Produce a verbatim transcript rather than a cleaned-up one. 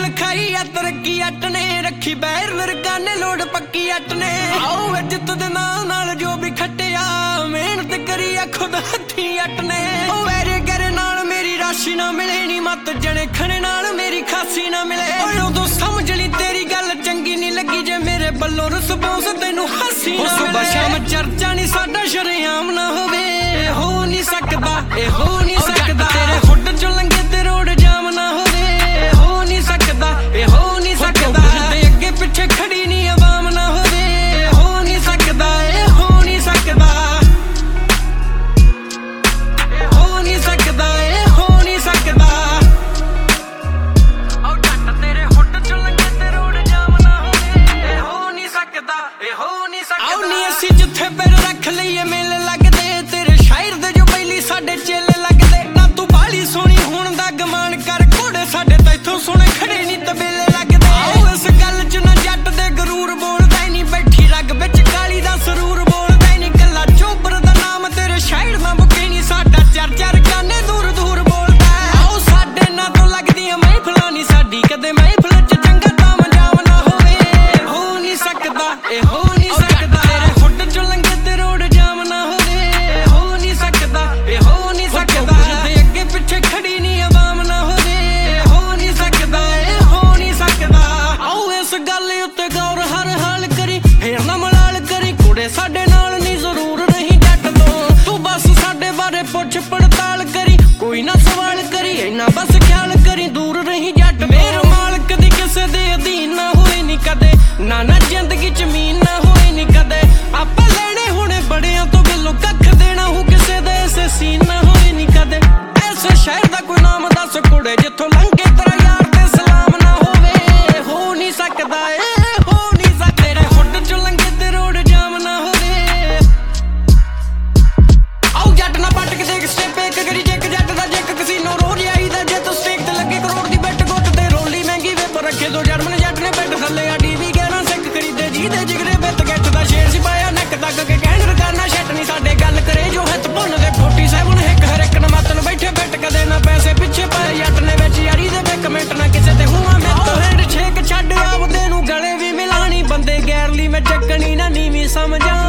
खाई आ तरक्की अट ने रखी बैर लड़काने लोड़ पक्की अट ने आओ इज्जत दे नाल नाल जो भी खटिया मेहनत करी आ खुद हथी अट ने वेरे करे नाल मेरी राशि ना मिले नी मत जने खने नाल मेरी खासी ना मिले उदों समझ ली तेरी गल चंगी नहीं लगी जे मेरे बल्लों रिस्पॉन्स तैनू हासी ना मिले शाम चर्चा नहीं साडा शरेआम ना होवे हो नहीं सकदा ए हो नहीं सकदा तेरे हुड चों लंघे ते रोड जाम ना होवे हो नहीं सकदा ए हो नहीं सकदा ते अगे पिछे खड़ी नहीं आवाम ना होवे हो नहीं सकदा ए हो नहीं सकदा ए हो नहीं सकदा ए हो नहीं सकदा ओ जट तेरे हुड चों लंघे ते रोड जाम ना होवे ए हो नहीं सकदा ए हो नहीं सकदा आओ नी असीं जिथे पैर रख लईए मेले लगदे तेरे शायर दे जो बैली साडे चेले लगदे ना तू बाली सोहनी होण दा गमान कर घोड़े साडे तां इत्थों सोहणे खड़े नी तबेले लगदे आओ इस गल च ना जट दे गरूर बोलदा नी बैठी रग विच काली दा सरूर बोलदा नी कल्ला चोबर दा नाम तेरे शायर ना मुके नी साडा चर चर काने दूर दूर बोलदा आओ साडे ना तो लगदियां महफिलां नी साडी कदे महफिल च चंगा ताम जाम ना होवे हो नहीं सकदा ए हो नहीं सकदा तेरे हुड चों लंघे ते रोड जाम ना होवे हो नहीं सकदा ए हो नहीं सकदा ते अगे पिछे खड़ी नहीं आवाम ना होवे हो नहीं सकदा ए हो नहीं सकदा आओ इस गल उत्ते गौर हर हाल करी फेर ना मलाल करी कुड़े साडे नाल नहीं जरूर रही जट तो तू बस साडे बारे पुछ पड़ताल करी कोई ना सवाल करी इन्ना बस ख्याल करी दूर रही जट मेरे मालक दी किसे दे अधीन ना होए नी कदे ना ना जिंदगी च मीन ना होए नी कदे आपां लेने हुणे बड़ियां तो बिलो कख देना हूं किसे दे ऐसे सीन ना होए नी कदे ऐसे शहर दा कोई नाम दस कुड़े जिथों लंघे तेरा यार ते सलाम ना होवे हो नहीं सकदा ए हो नहीं सकदा तेरे हुड चों लंघे ते रोड जाम ना होवे आओ जट ना पट के देख स्टेप एक करी जेक जट दा जेक कसीनो रोज आई दा जे तू स्टेक ते लगे करोड़ दी बैट गुੱਟ ते रोली महंगी वे पर रखे दो जर्मन जट ने बैट थल्ले आ टीवी कहना सिक खरीदे जी दे जिगरे बित गैट दा शेर सिपाया नक तक के कहण रकाना शट नहीं साडे गल करे जो हथ भुन दे सैंतालीस हिक हर एक नमतन बैठे बैठ कदे ना पैसे पिछे पाए जट ने विच यारी दे एक मिनट ना किसे ते हुआ मैं तो हैंड छेक छड्ड आवदे नू गले भी मिलानी बंदे गैरली मैं चकनी ना नीवी समझा